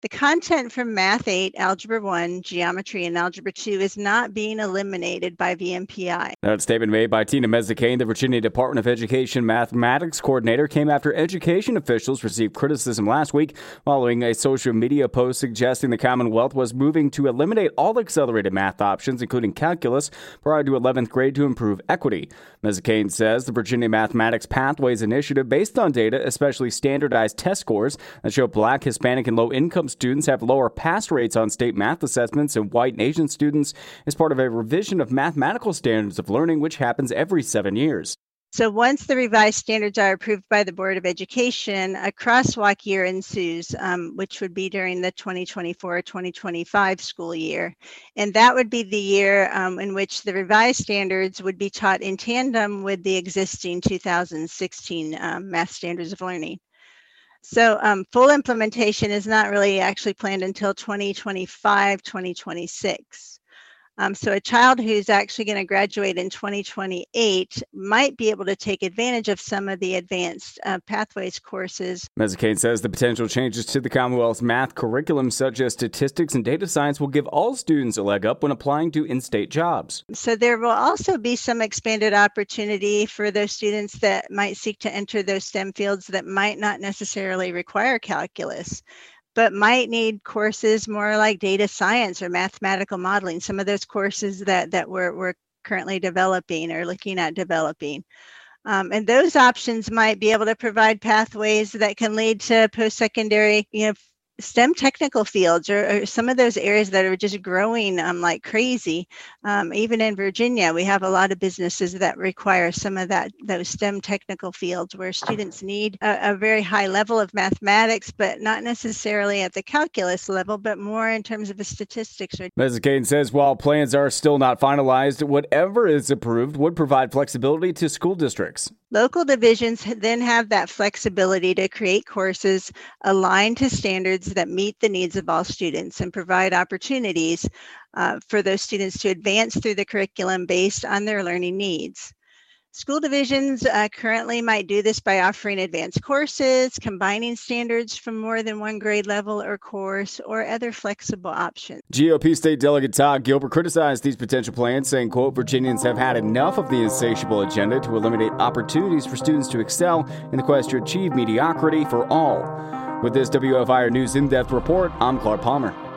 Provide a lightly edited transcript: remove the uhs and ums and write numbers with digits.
The content from Math 8, Algebra 1, Geometry, and Algebra 2 is not being eliminated by VMPI. That statement made by Tina Mezekane, the Virginia Department of Education mathematics coordinator, came after education officials received criticism last week following a social media post suggesting the Commonwealth was moving to eliminate all accelerated math options, including calculus, prior to 11th grade to improve equity. Mezekane says the Virginia Mathematics Pathways Initiative, based on data, especially standardized test scores that show Black, Hispanic, and low-income students have lower pass rates on state math assessments than white and Asian students, is part of a revision of mathematical standards of learning, which happens every 7 years. So once the revised standards are approved by the Board of Education, a crosswalk year ensues, which would be during the 2024-2025 school year. And that would be the year in which the revised standards would be taught in tandem with the existing 2016 math standards of learning. So full implementation is not really actually planned until 2025, 2026. So a child who's actually going to graduate in 2028 might be able to take advantage of some of the advanced pathways courses. Mezekane says the potential changes to the Commonwealth's math curriculum, such as statistics and data science, will give all students a leg up when applying to in-state jobs. So there will also be some expanded opportunity for those students that might seek to enter those STEM fields that might not necessarily require calculus, but might need courses more like data science or mathematical modeling, some of those courses that we're currently developing or looking at developing. And those options might be able to provide pathways that can lead to post-secondary, STEM technical fields or some of those areas that are just growing like crazy. Even in Virginia, we have a lot of businesses that require some of those STEM technical fields where students need a very high level of mathematics, but not necessarily at the calculus level, but more in terms of the statistics. Mezekane says while plans are still not finalized, whatever is approved would provide flexibility to school districts. Local divisions then have that flexibility to create courses aligned to standards that meet the needs of all students and provide opportunities for those students to advance through the curriculum based on their learning needs. School divisions currently might do this by offering advanced courses, combining standards from more than one grade level or course, or other flexible options. GOP State Delegate Todd Gilbert criticized these potential plans, saying, quote, Virginians have had enough of the insatiable agenda to eliminate opportunities for students to excel in the quest to achieve mediocrity for all. With this WFIR News In-Depth report, I'm Clark Palmer.